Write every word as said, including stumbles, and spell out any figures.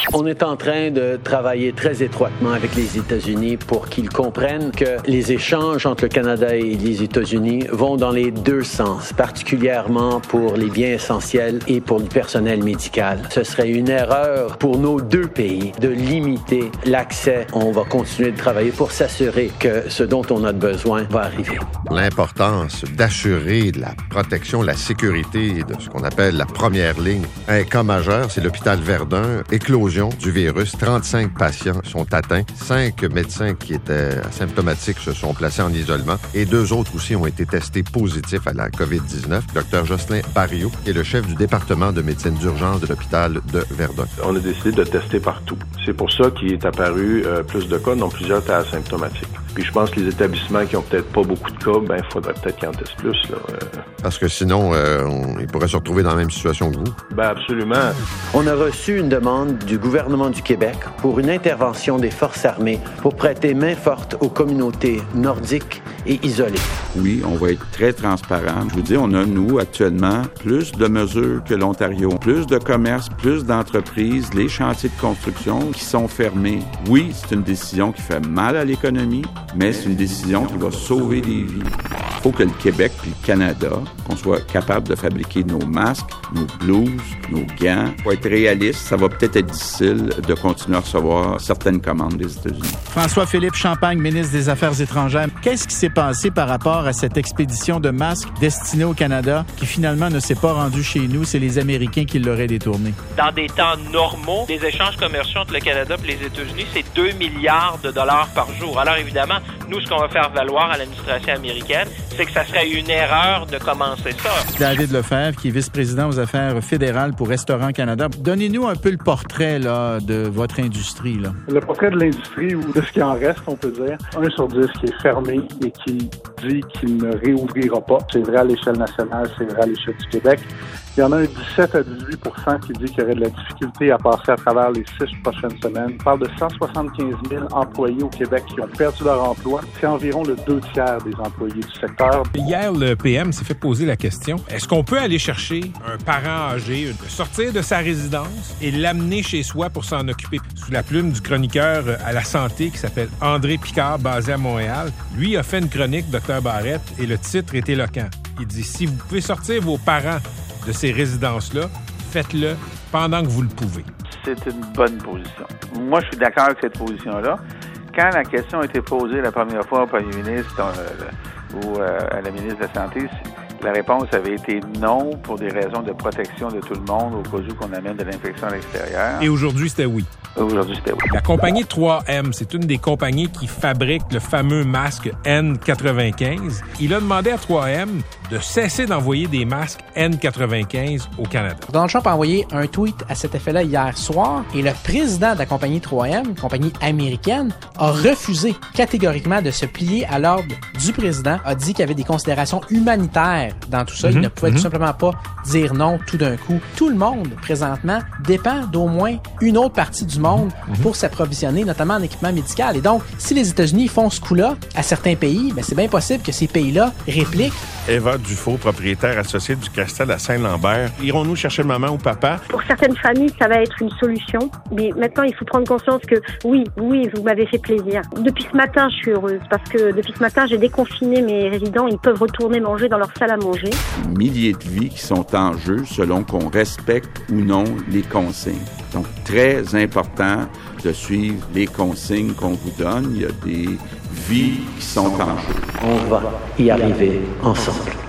On est en train de travailler très étroitement avec les États-Unis pour qu'ils comprennent que les échanges entre le Canada et les États-Unis vont dans les deux sens, particulièrement pour les biens essentiels et pour le personnel médical. Ce serait une erreur pour nos deux pays de limiter l'accès. On va continuer de travailler pour s'assurer que ce dont on a besoin va arriver. L'importance d'assurer la protection, la sécurité de ce qu'on appelle la première ligne. Un cas majeur, c'est l'hôpital Verdun. Éclosion du virus. trente-cinq patients sont atteints. Cinq médecins qui étaient asymptomatiques se sont placés en isolement et deux autres aussi ont été testés positifs à la covid dix-neuf. Docteur Jocelyn Barriot est le chef du département de médecine d'urgence de l'hôpital de Verdun. On a décidé de tester partout. C'est pour ça qu'il est apparu euh, plus de cas, dont plusieurs étaient asymptomatiques. Puis je pense que les établissements qui ont peut-être pas beaucoup de cas, ben il faudrait peut-être qu'ils en testent plus. Là. Euh... Parce que sinon, euh, on, ils pourraient se retrouver dans la même situation que vous. Ben absolument. On a reçu une demande du gouvernement du Québec pour une intervention des forces armées pour prêter main forte aux communautés nordiques et isolées. Oui, on va être très transparent. Je vous dis, on a, nous, actuellement, plus de mesures que l'Ontario, plus de commerces, plus d'entreprises, les chantiers de construction qui sont fermés. Oui, c'est une décision qui fait mal à l'économie, mais c'est une décision qui va sauver des vies. Il faut que le Québec puis le Canada, qu'on soit capable de fabriquer nos masques, nos blouses, nos gants. Pour être réaliste, ça va peut-être être difficile de continuer à recevoir certaines commandes des États-Unis. François-Philippe Champagne, ministre des Affaires étrangères. Qu'est-ce qui s'est passé par rapport à cette expédition de masques destinée au Canada qui finalement ne s'est pas rendue chez nous? C'est les Américains qui l'auraient détourné. Dans des temps normaux, les échanges commerciaux entre le Canada et les États-Unis, c'est deux milliards de dollars par jour. Alors évidemment, nous, ce qu'on va faire valoir à l'administration américaine, c'est que ça serait une erreur de commencer ça. David Lefebvre, qui est vice-président aux affaires fédérales pour Restaurant Canada. Donnez-nous un peu le portrait là, de votre industrie. Là. Le portrait de l'industrie, ou de ce qui en reste, on peut dire, un sur dix qui est fermé et qui dit qu'il ne réouvrira pas. C'est vrai à l'échelle nationale, c'est vrai à l'échelle du Québec. Il y en a un dix-sept à dix-huit pour cent qui dit qu'il y aurait de la difficulté à passer à travers les six prochaines semaines. On parle de cent soixante-quinze mille employés au Québec qui ont perdu leur emploi. C'est environ le deux tiers des employés du secteur. Hier, le P M s'est fait poser la question, est-ce qu'on peut aller chercher un parent âgé, sortir de sa résidence et l'amener chez soi pour s'en occuper? Sous la plume du chroniqueur à la santé qui s'appelle André Picard, basé à Montréal, lui a fait une chronique, docteur Barrette, et le titre est éloquent. Il dit, si vous pouvez sortir vos parents de ces résidences-là, faites-le pendant que vous le pouvez. C'est une bonne position. Moi, je suis d'accord avec cette position-là. Quand la question a été posée la première fois au premier ministre euh, ou euh, à la ministre de la Santé, la réponse avait été non pour des raisons de protection de tout le monde au cas où qu'on amène de l'infection à l'extérieur. Et aujourd'hui, c'était oui. Aujourd'hui, c'était oui. La compagnie trois M, c'est une des compagnies qui fabrique le fameux masque N quatre-vingt-quinze. Il a demandé à trois M de cesser d'envoyer des masques N quatre-vingt-quinze au Canada. Donald Trump a envoyé un tweet à cet effet-là hier soir et le président de la compagnie trois M, une compagnie américaine, a refusé catégoriquement de se plier à l'ordre du président, a dit qu'il y avait des considérations humanitaires dans tout ça. Mm-hmm. Il ne pouvait mm-hmm. tout simplement pas dire non tout d'un coup. Tout le monde, présentement, dépend d'au moins une autre partie du monde mm-hmm. pour s'approvisionner, notamment en équipement médical. Et donc, si les États-Unis font ce coup-là à certains pays, ben c'est bien possible que ces pays-là répliquent. Eva Dufault, propriétaire associée du Castel à Saint-Lambert. Irons-nous chercher maman ou papa? Pour certaines familles, ça va être une solution. Mais maintenant, il faut prendre conscience que oui, oui, vous m'avez fait plaisir. Depuis ce matin, je suis heureuse parce que depuis ce matin, j'ai déconfiné mes résidents. Ils peuvent retourner manger dans leur salle à manger. Milliers de vies qui sont en jeu selon qu'on respecte ou non les consignes. Donc, très important de suivre les consignes qu'on vous donne. Il y a des vies qui sont en jeu. On va y arriver ensemble.